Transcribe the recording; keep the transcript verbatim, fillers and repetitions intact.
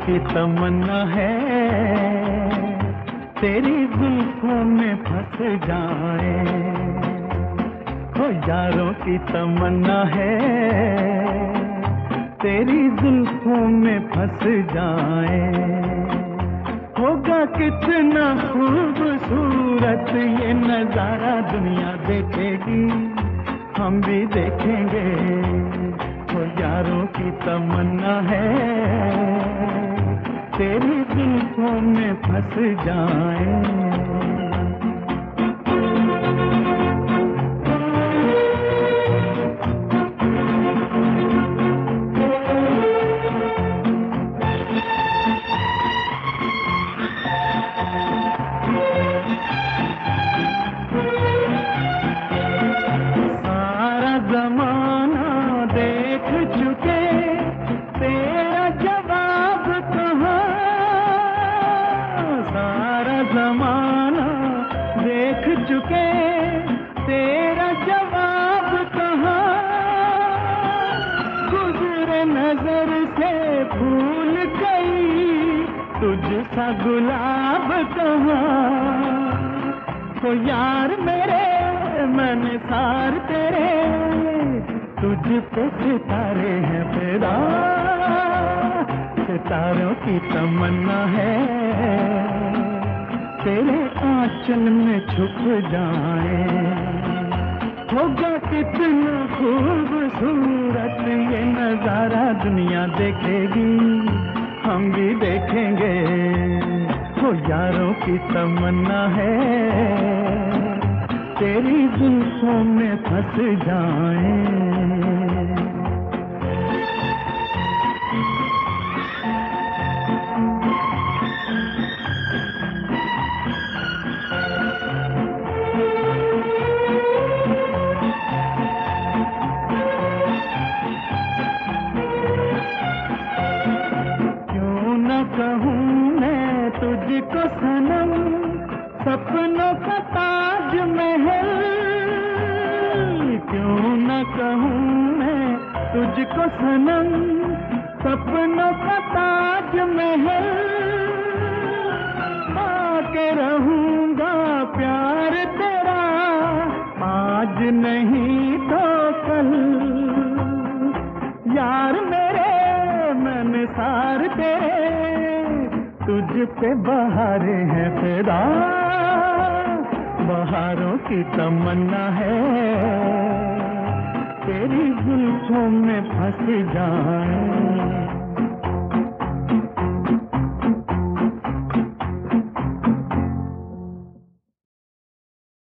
की तमन्ना है तेरी जुल्फों में फंस जाए। हो यारों की तमन्ना है तेरी जुल्फों में फंस जाए। होगा कितना खूबसूरत ये नजारा दुनिया देखेगी, हम भी देखेंगे। वो यारों की तमन्ना है तेरी जुल्फों में फंस जाए। जमाना देख चुके तेरा जवाब कहाँ, सारा जमाना देख चुके तेरा जवाब कहाँ। गुजरे नजर से भूल गई तुझ सा गुलाब कहाँ। तो यार मेरे मन सार तेरे तुझ पे सितारे हैं फिदा। सितारों की तमन्ना है तेरे आंचल में छुप जाए। होगा कितना खूबसूरत ये नजारा दुनिया देखेगी, हम भी देखेंगे। हो यारों की तमन्ना है तेरी जुल्फों में फंस जाए। क्यों न कहूँ मैं तुझको सनम सपनों का ताजमहल। क्यों न कहूँ मैं तुझको सनम सपनों का ताजमहल। आके रहूँगा प्यार तेरा आज नहीं तो कल। यार मेरे मन सार तेरे तुझ पे बहारे हैं फिदा। बहारों की तमन्ना है तेरी जुल्फों में फंस जाए।